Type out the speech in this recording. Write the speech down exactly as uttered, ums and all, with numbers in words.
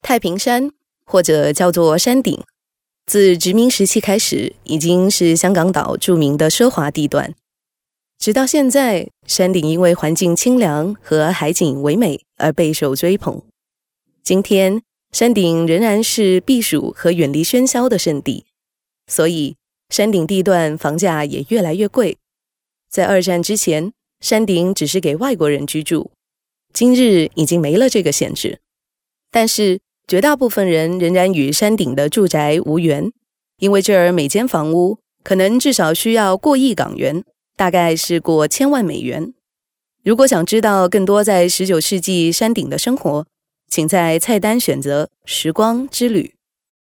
太平山，或者叫做山顶，自殖民时期开始，已经是香港岛著名的奢华地段。直到现在，山顶因为环境清凉和海景唯美而备受追捧。今天，山顶仍然是避暑和远离喧嚣的圣地，所以山顶地段房价也越来越贵。在二战之前，山顶只是给外国人居住，今日已经没了这个限制。但是绝大部分人仍然与山顶的住宅无缘，因为这儿每间房屋可能至少需要过亿港元，大概是过千万美元。如果想知道更多在十九世纪山顶的生活，请在菜单选择时光之旅。